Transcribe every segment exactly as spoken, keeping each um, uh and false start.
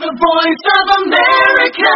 The Voice of America.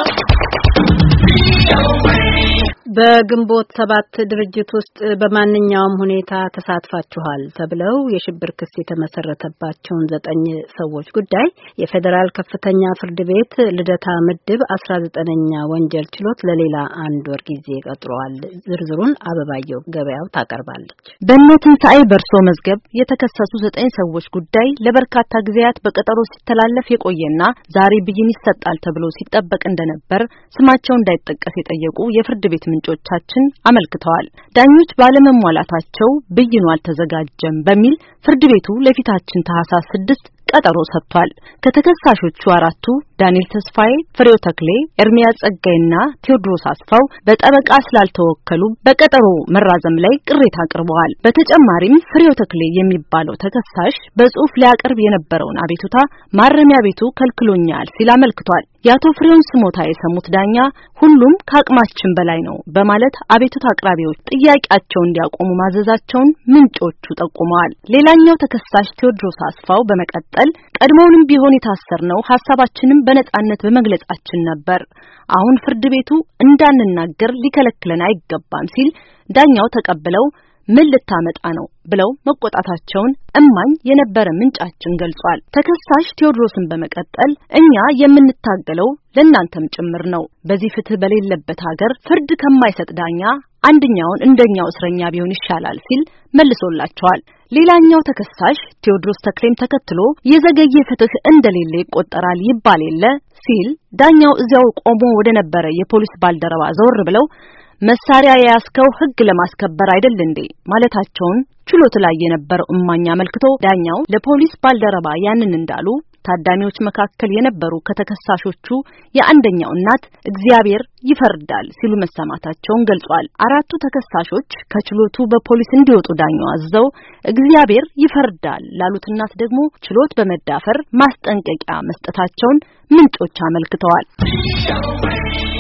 በግንቦት ሰባት ድርጅት ውስጥ በማንኛውም ሁኔታ ተሳትፋችኋል ተብለው የሽብር ክስ የተመሰረተባቸውን ዘጠኝ ሰዎች ጉዳይ የፌዴራል ከፍተኛ ፍርድ ቤት ልደታ ምድብ አስራ ዘጠነኛ ወንጀል ችሎት ለሌላ አንድ ወር ጊዜ ቀጥሯል። ዝርዝሩን አበባየው ገበያው ታቀርባለች። በእነትንሳኤ በርሶ መዝገብ የተከሰሱ ዘጠኝ ሰዎች ጉዳይ ለበርካታ ጊዜያት በቀጠሮ ሲተላለፍ የቆየና ዛሬ ብይን ይሰጣል ተብሎ ሲጠበቅ እንደነበር ስማቸው እንዳይጠቀስ የጠየቁ የፍርድ ቤት ምንጮቻችን አመልክተዋል። ዳኞች ባለመሟላታቸው ብይኑ አልተዘጋጀም በሚል ፍርድ ቤቱ ለፊታችን ታህሳስ ስድስት ቀጠሮ ሰጥቷል። ከተከሳሾቹ አራቱ ዳንኤል ተስፋዬ፣ ፍሬው ተክሌ፣ ኤርሚያስ ጸጋይና ቴዎድሮስ አስፋው በጠበቃ ስላልተወከሉ በቀጠሮ መራዘም ላይ ቅሬታ አቅርበዋል። በተጨማሪም ፍሬው ተክሌ የሚባለው ተከሳሽ በጽሁፍ ሊያቀርብ የነበረውን አቤቱታ ማረሚያ ቤቱ ከልክሎኛል ሲል አመልክቷል። ያቶ ፍሬውን ስሞታ የሰሙት ዳኛ ሁሉም ከአቅማችን በላይ ነው በማለት አቤቱታ አቅራቢዎች ጥያቄያቸውን እንዲያቆሙ ማዘዛቸውን ምንጮቹ ጠቁመዋል። ሌላኛው ተከሳሽ ቴዎድሮስ አስፋው በመቀጠል ቀድሞውንም ቢሆን የታሰርነው ሐሳባችንን በነጻነት በመግለጻችን ነበር። አሁን ፍርድ ቤቱ እንዳንናገር ሊከለክለን አይገባም ሲል ዳኛው ተቀበለው ምን ልታመጣ ነው ብለው መቆጣታቸውን እማኝ የነበረ ምንጫችን ገልጿል። ተከሳሽ ቴዎድሮስን በመቀጠል እኛ የምንታገለው ለእናንተም ጭምር ነው። በዚህ ፍትህ በሌለበት ሀገር ፍርድ ከማይሰጥ ዳኛ አንደኛውን እንደኛው እስረኛ ቢሆን ይሻላል ሲል መልሶላቸዋል። ሌላኛው ተከሳሽ ቴዎድሮስ ተክሌም ተከትሎ የዘገየ ፍትህ እንደሌለ ይቆጠራል ይባል የለ ሲል ዳኛው እዚያው ቆሞ ወደ ነበረ የፖሊስ ባልደረባ ዘወር ብለው መሳሪያ ያስከው ህግ ለማስከበር አይደል እንዴ ማለታቸውን ችሎት ላይ የነበረው እማኛ አመልክቶ ዳኛው ለፖሊስ ባልደረባ ያንን እንዳሉ ታዳሚዎች መካከል የነበሩ ከተከሳሾቹ የአንደኛው እናት እግዚአብሔር ይፈርዳል ሲሉ መሰማታቸውን ገልጿል። አራቱ ተከሳሾች ከችሎቱ በፖሊስ እንዲወጡ ዳኛው አዘው እግዚአብሔር ይፈርዳል ላሉት እናት ደግሞ ችሎት በመዳፈር ማስጠንቀቂያ መስጠታቸውን ምንጮች አመልክተዋል።